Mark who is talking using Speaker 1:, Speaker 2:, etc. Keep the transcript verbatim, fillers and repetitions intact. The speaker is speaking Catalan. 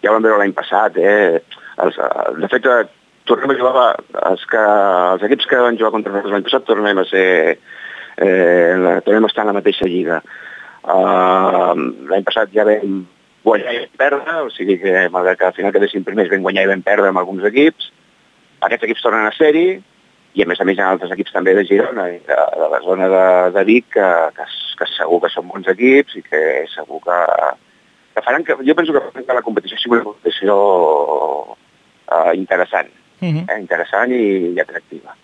Speaker 1: ja ho vam veure l'any passat, eh? Els, de fet, tornem a jugar, els, que, els equips que van jugar contra nosaltres l'any passat tornem a ser, eh, tornem a estar en la mateixa lliga. Uh, l'any passat ja vam guanyar i vam perdre, o sigui que malgrat que al final quedéssim primers vam guanyar i vam perdre amb alguns equips. Aquests equips tornen a ser-hi, i a més a més hi ha altres equips també de Girona i de, de la zona de, de Vic que, que, que segur que són bons equips i que segur que, que faran que... Jo penso que faran que la competició sigui una competició uh, interessant, uh-huh. eh, interessant i, i atractiva.